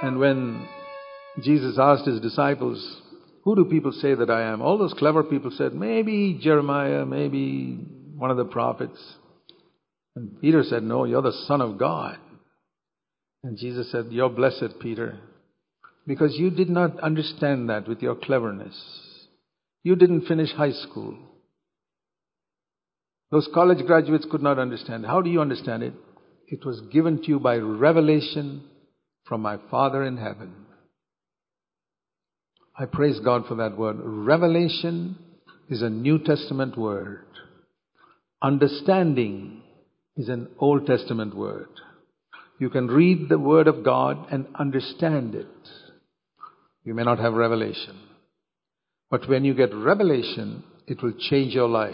And when Jesus asked his disciples, who do people say that I am? All those clever people said, maybe Jeremiah, maybe one of the prophets. And Peter said, no, you're the Son of God. And Jesus said, you're blessed, Peter, because you did not understand that with your cleverness. You didn't finish high school. Those college graduates could not understand. How do you understand it? It was given to you by revelation from my Father in heaven. I praise God for that word. Revelation is a New Testament word. Understanding is an Old Testament word. You can read the Word of God and understand it. You may not have revelation. But when you get revelation, it will change your life.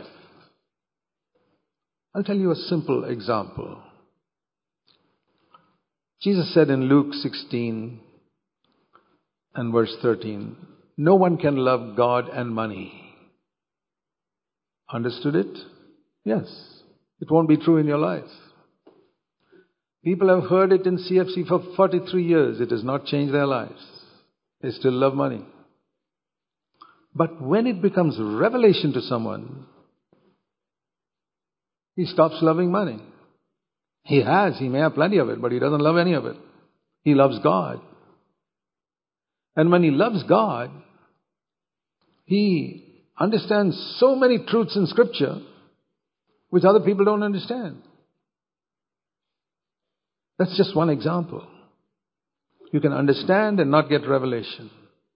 I'll tell you a simple example. Jesus said in Luke 16 and verse 13, no one can love God and money. Understood it? Yes. It won't be true in your life. People have heard it in CFC for 43 years. It has not changed their lives. They still love money. But when it becomes revelation to someone, he stops loving money. He may have plenty of it, but he doesn't love any of it. He loves God. And when he loves God, he understands so many truths in Scripture which other people don't understand. That's just one example. You can understand and not get revelation.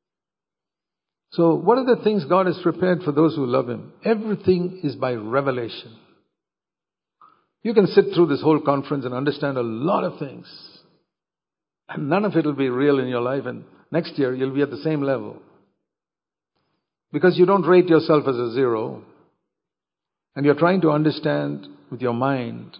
So what are the things God has prepared for those who love Him? Everything is by revelation. You can sit through this whole conference and understand a lot of things. And none of it will be real in your life. And next year you'll be at the same level. Because you don't rate yourself as a 0. And you're trying to understand with your mind.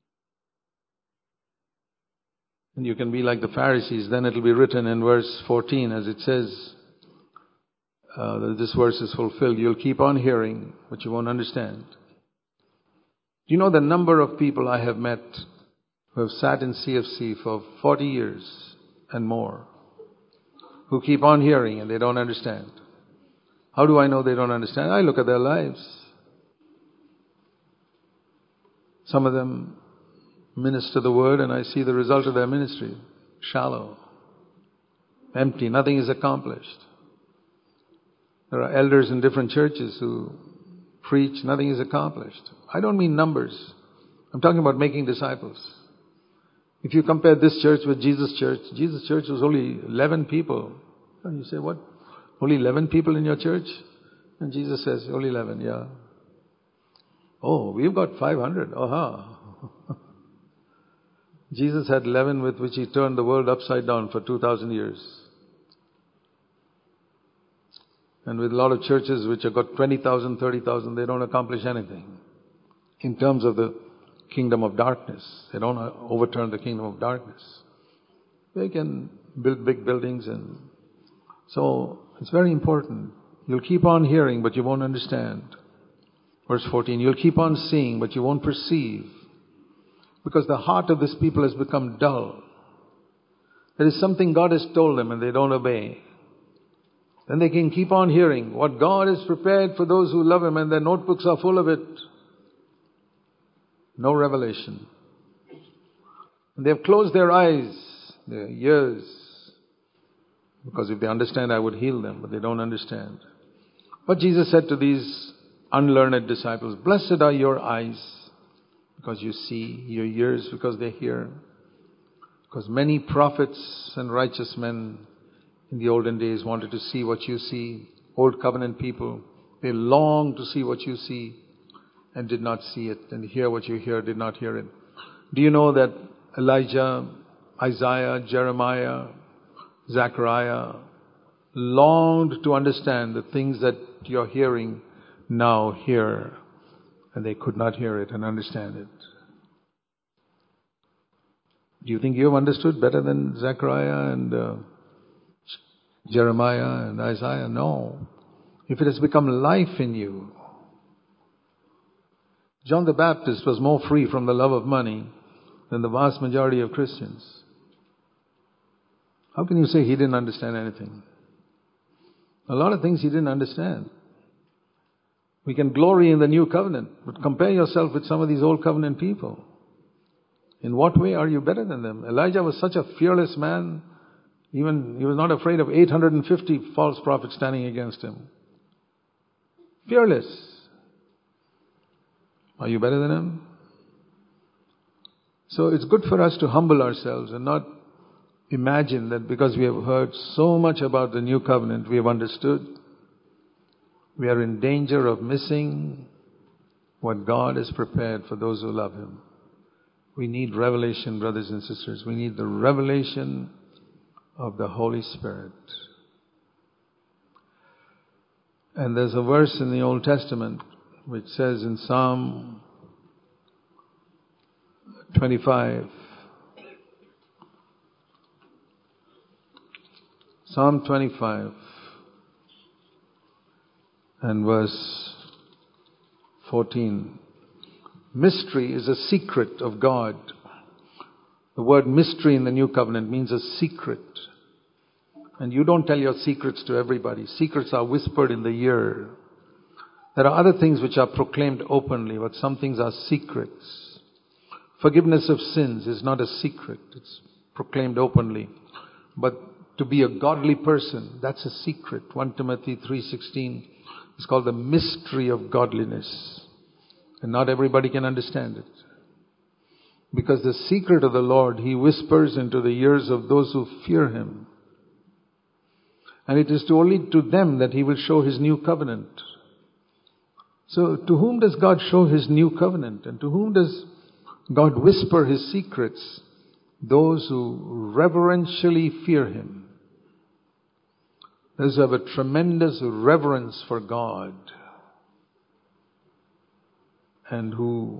And you can be like the Pharisees. Then it will be written in verse 14 as it says, that this verse is fulfilled. You'll keep on hearing, but you won't understand. Do you know the number of people I have met who have sat in CFC for 40 years and more, who keep on hearing and they don't understand? How do I know they don't understand? I look at their lives. Some of them minister the word and I see the result of their ministry. Shallow. Empty. Nothing is accomplished. There are elders in different churches who preach. Nothing is accomplished. I don't mean numbers. I'm talking about making disciples. If you compare this church with Jesus' church was only 11 people. And you say, what? Only 11 people in your church? And Jesus says, only 11, yeah. Oh, we've got 500. Jesus had 11 with which He turned the world upside down for 2,000 years. And with a lot of churches which have got 20,000, 30,000, they don't accomplish anything. In terms of the kingdom of darkness. They don't overturn the kingdom of darkness. They can build big buildings and so it's very important. You'll keep on hearing but you won't understand. Verse 14, you'll keep on seeing but you won't perceive. Because the heart of this people has become dull. There is something God has told them and they don't obey. Then they can keep on hearing what God has prepared for those who love Him and their notebooks are full of it. No revelation. And they have closed their eyes, their ears. Because if they understand, I would heal them, but they don't understand. But Jesus said to these unlearned disciples, blessed are your eyes because you see, your ears because they hear. Because many prophets and righteous men in the olden days wanted to see what you see. Old covenant people, they longed to see what you see and did not see it, and hear what you hear, did not hear it. Do you know that Elijah, Isaiah, Jeremiah, Zechariah longed to understand the things that you're hearing now hear, and they could not hear it and understand it. Do you think you have understood better than Zechariah and Jeremiah and Isaiah? No. If it has become life in you. John the Baptist was more free from the love of money than the vast majority of Christians. How can you say he didn't understand anything? A lot of things he didn't understand. We can glory in the new covenant, but compare yourself with some of these old covenant people. In what way are you better than them? Elijah was such a fearless man. Even he was not afraid of 850 false prophets standing against him. Fearless. Are you better than him? So it's good for us to humble ourselves and not imagine that because we have heard so much about the new covenant, we have understood. We are in danger of missing what God has prepared for those who love Him. We need revelation, brothers and sisters. We need the revelation of the Holy Spirit. And there's a verse in the Old Testament which says in Psalm 25, Psalm 25 and verse 14. Mystery is a secret of God. The word mystery in the New Covenant means a secret. And you don't tell your secrets to everybody. Secrets are whispered in the ear. There are other things which are proclaimed openly, but some things are secrets. Forgiveness of sins is not a secret. It's proclaimed openly. But to be a godly person, that's a secret. 1 Timothy 3:16 is called the mystery of godliness. And not everybody can understand it. Because the secret of the Lord, He whispers into the ears of those who fear Him. And it is only to them that He will show His new covenant. So to whom does God show His new covenant? And to whom does God whisper His secrets? Those who reverentially fear Him. Those who have a tremendous reverence for God. And who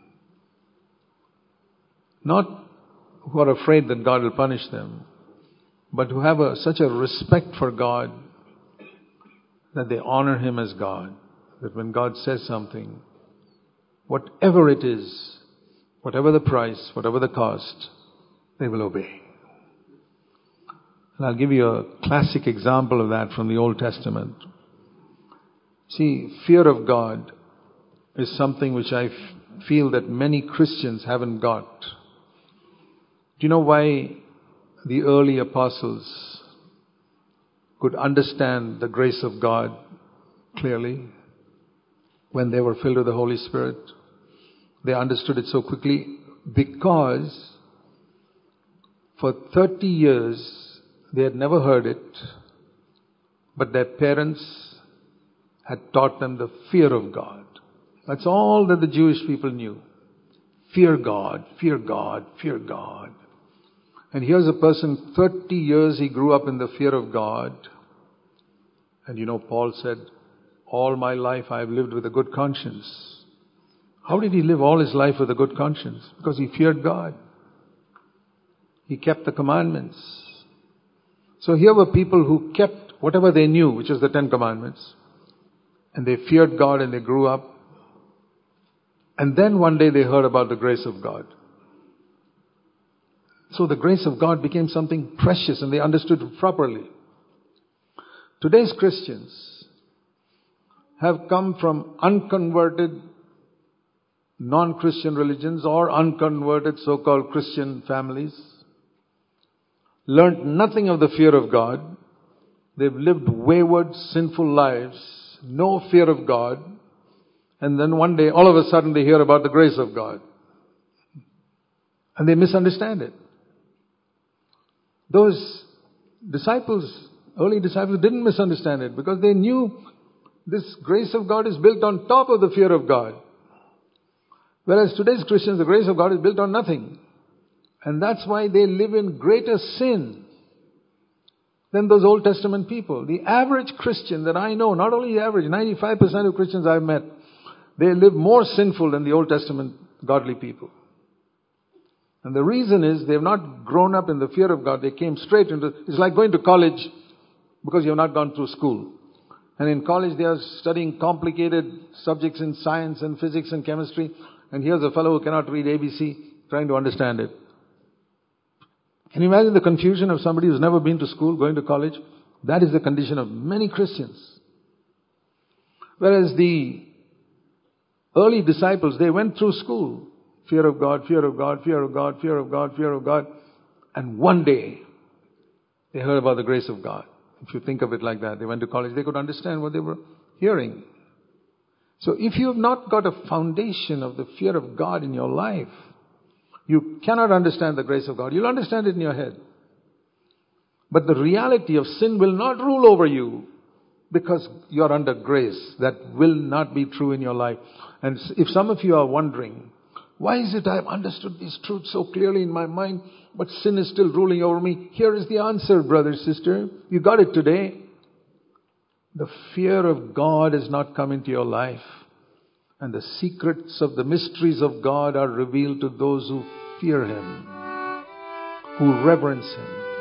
are afraid that God will punish them, but who have such a respect for God that they honor Him as God. That when God says something, whatever it is, whatever the price, whatever the cost, they will obey. And I'll give you a classic example of that from the Old Testament. See, fear of God is something which I feel that many Christians haven't got. Do you know why the early apostles could understand the grace of God clearly when they were filled with the Holy Spirit? They understood it so quickly because for 30 years they had never heard it, but their parents had taught them the fear of God. That's all that the Jewish people knew. Fear God, fear God, fear God. And here's a person, 30 years he grew up in the fear of God. And you know, Paul said, all my life I have lived with a good conscience. How did he live all his life with a good conscience? Because he feared God. He kept the commandments. So here were people who kept whatever they knew, which is the 10 commandments. And they feared God and they grew up. And then one day they heard about the grace of God. So the grace of God became something precious and they understood it properly. Today's Christians have come from unconverted non-Christian religions or unconverted so-called Christian families. Learned nothing of the fear of God. They've lived wayward, sinful lives. No fear of God. And then one day, all of a sudden, they hear about the grace of God. And they misunderstand it. Those disciples, early disciples, didn't misunderstand it because they knew this grace of God is built on top of the fear of God. Whereas today's Christians, the grace of God is built on nothing. And that's why they live in greater sin than those Old Testament people. The average Christian that I know, not only the average, 95% of Christians I've met, they live more sinful than the Old Testament godly people. And the reason is they've not grown up in the fear of God. They came straight into, it's like going to college because you've not gone through school. And in college they are studying complicated subjects in science and physics and chemistry. And here's a fellow who cannot read ABC trying to understand it. Can you imagine the confusion of somebody who's never been to school, going to college? That is the condition of many Christians. Whereas the early disciples, they went through school. Fear of God, fear of God, fear of God, fear of God, fear of God. And one day, they heard about the grace of God. If you think of it like that, they went to college, they could understand what they were hearing. So if you have not got a foundation of the fear of God in your life, you cannot understand the grace of God. You'll understand it in your head. But the reality of sin will not rule over you because you're under grace. That will not be true in your life. And if some of you are wondering, why is it I've understood these truths so clearly in my mind, but sin is still ruling over me? Here is the answer, brother, sister. You got it today. The fear of God has not come into your life. And the secrets of the mysteries of God are revealed to those who fear Him, who reverence Him.